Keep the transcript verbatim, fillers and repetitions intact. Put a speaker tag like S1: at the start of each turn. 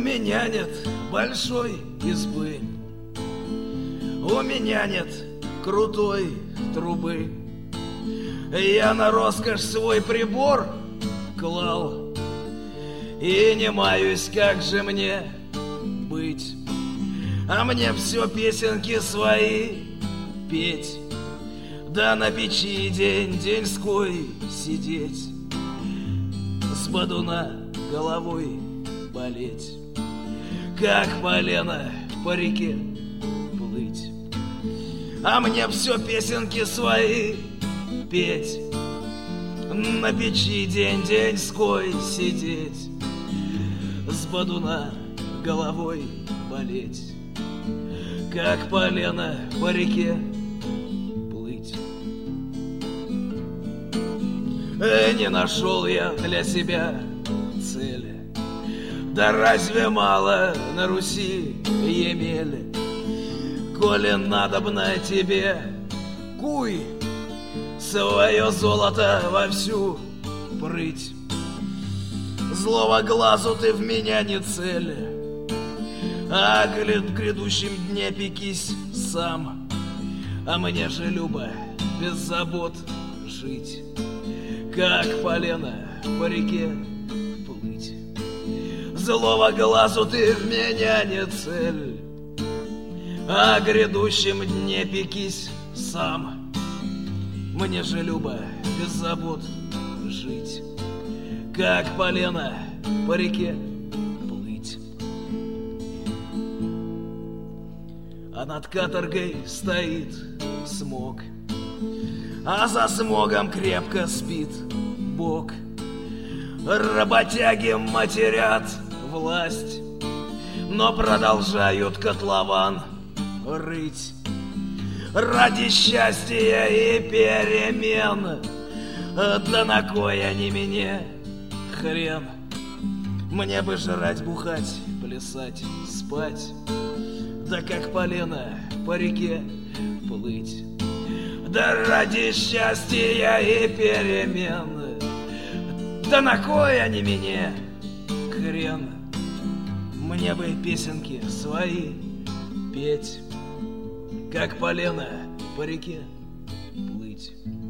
S1: меня нет большой избы, у меня нет крутой трубы. Я на роскошь свой прибор клал и не маюсь, как же мне быть. А мне все песенки свои петь, да на печи день-деньской сидеть, с бодуна головой болеть, как полено по реке плыть. А мне все песенки свои петь, на печи день-деньской сидеть, с бодуна головой болеть, как полено по реке плыть. Э, не нашел я для себя цели, да разве мало на Руси емели? Коли надобно тебе, куй свое золото вовсю прыть. Злого глазу ты в меня не цели, а в грядущем дне пекись сам. А мне же любо без забот жить, как полено по реке плыть. Злого глазу ты в меня не цель, а в грядущем дне пекись сам. Мне же любо без забот жить, как полено по реке плыть. А над каторгой стоит смог, а за смогом крепко спит Бог. Работяги матерят власть, но продолжают котлован рыть. Ради счастья и перемен, да на кой они мне, хрен. Мне бы жрать, бухать, плясать, спать, да как полено по реке плыть. Да ради счастья и перемен, да на кой они мне, хрен. Мне бы песенки свои петь, как полено по реке плыть.